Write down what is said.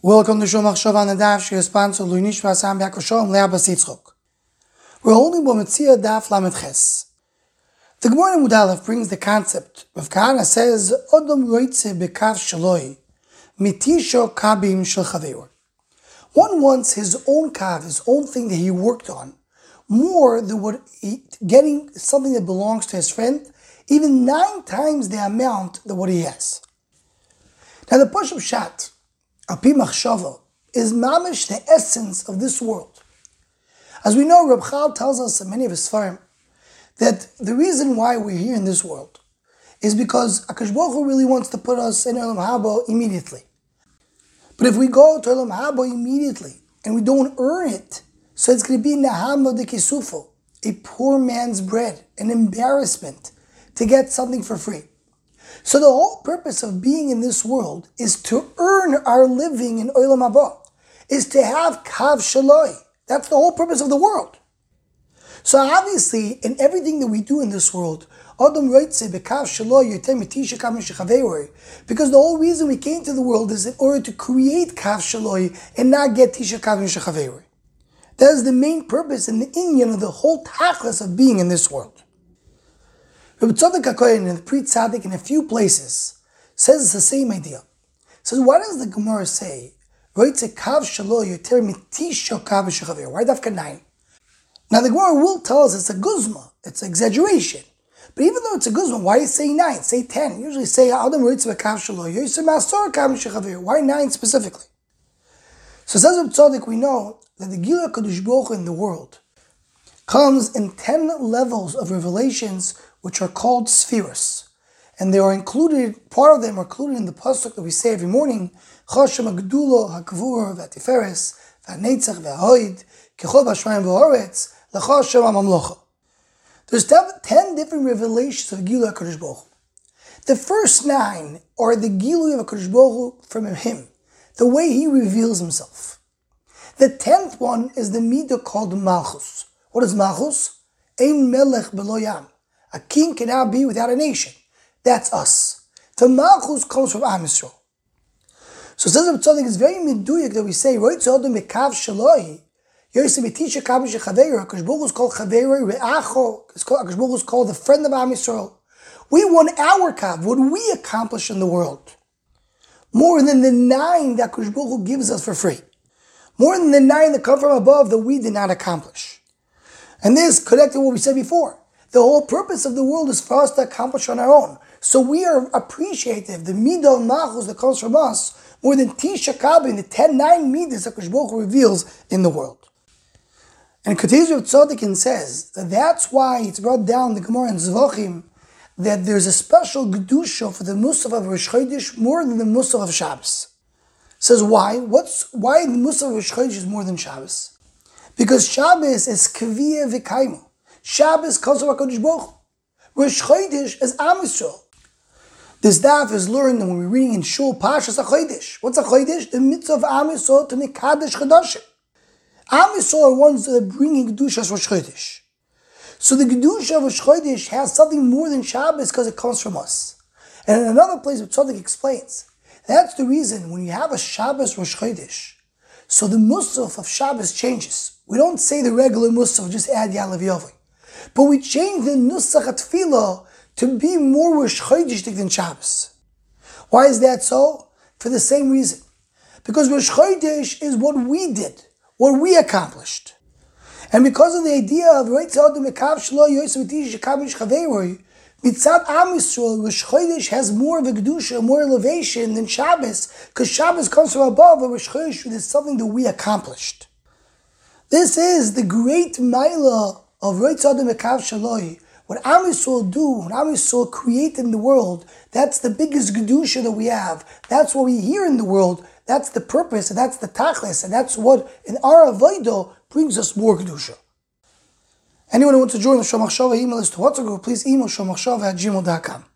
Welcome to Shul Machshava on the Daf. She is sponsored by Nishma Sam Yaakov Leah Basitzchok. We're holding Bometzia Daf Lamed Ches. The Gemara in Mudalev brings the concept. Rav Kahana says, "Odom roitze bekav shaloi, mitisho kabim shel chaveru." One wants his own kav, his own thing that he worked on, more than getting something that belongs to his friend, even 9 times the amount that what he has. Now the push of Shat, Api Machshava, is mamish the essence of this world. As we know, Reb Chal tells us in many of his Sfarim that the reason why we're here in this world is because HaKadosh Baruch Hu really wants to put us in Olam Haba immediately. But if we go to Olam Haba immediately and we don't earn it, so it's going to be Nahama de Kisufo, a poor man's bread, an embarrassment to get something for free. So the whole purpose of being in this world is to earn our living in Olam Haba, is to have Kav Shaloi. That's the whole purpose of the world. So obviously, in everything that we do in this world, because the whole reason we came to the world is in order to create Kav Shaloi and not get Tisha Kavim Shechaveri. That is the main purpose and the inyan of the whole tachlis of being in this world. Rabbi Tzadok HaKohen in the Pri Tzadik in a few places says it's the same idea. Says, why does the Gemara say, why dafka 9? Now the Gemara will tell us it's a guzma, it's exaggeration. But even though it's a guzma, why say 9? Say 10. Usually say, why 9 specifically? So says Rabbi Tzadok, we know that the Gilui HaKadosh Baruch Hu in the world comes in 10 levels of revelations which are called spheres. And they are included, part of them are included in the pasuk that we say every morning, Choshem HaGedulo HaKavur VaTiferes VaNetzach VaHoid Kechol B'Shmayim VaHoretz LaChoshem HaMamlocha. There's 10 different revelations of Gilui HaKadosh Baruch Hu. The first 9 are the Gilui of HaKadosh Baruch Hu from him, the way he reveals himself. The 10th one is the midah called Malchus. What is Malchus? Ein Melech B'lo Yam. A king cannot be without a nation. That's us. The Malchus comes from Am Yisrael. So it says Rabbi Tzadok, it's very meduyik that we say, HaKadosh Baruch Hu is called Chaveroi Re'acho. HaKadosh Baruch Hu is called the friend of Am Yisrael. We want our kav, what we accomplish in the world, more than the 9 that HaKadosh Baruch Hu gives us for free. More than the 9 that come from above that we did not accomplish. And this connected to what we said before. The whole purpose of the world is for us to accomplish on our own. So we are appreciative, the midah of Malchus that comes from us, more than Tisha Kabin, the 9 midas that HaKadosh Baruch Hu reveals in the world. And continues with Tzaddik and says that that's why it's brought down the Gemara in Zvachim that there's a special Gedusha for the Musaf of Rosh Chodesh more than the Musaf of Shabbos. Says why? Why the Musaf of Rosh Chodesh is more than Shabbos? Because Shabbos is Kaviyah V'Kaimu. Shabbos comes from HaKadosh Baruch Hu. Rosh Chodesh is Am Yisrael. This daf is learned when we're reading in Shul Pashas HaChodesh. What's a Chodesh? The mitzvah of Am Yisrael to make Kadosh Chadashim. Am Yisrael are ones that are bringing Kedusha as Rosh Chodesh. So the Kedusha of Rosh Chodesh has something more than Shabbos because it comes from us. And in another place, Tzaddik explains, that's the reason when you have a Shabbos Rosh Chodesh, so the Musaf of Shabbos changes. We don't say the regular Musaf, just add Ya'alev Yovai. But we change the Nusach HaTfilah to be more Rosh Chodesh than Shabbos. Why is that so? For the same reason. Because Rosh Chodesh is what we did, what we accomplished. And because of the idea of Mitzad Am Yisrael, Rosh Chodesh has more of a Kedusha, more elevation than Shabbos, because Shabbos comes from above, and Rosh Chodesh is something that we accomplished. This is the great Maila of Mitzad Mekav Shaloi. What Am Yisrael do, what Am Yisrael create in the world, that's the biggest Kedusha that we have. That's what we hear in the world. That's the purpose, and that's the tachlis, and that's what in our avodah brings us more kedusha. Anyone who wants to join the Shul Machshava email list to WhatsApp group, please email shulmachshava@gmail.com.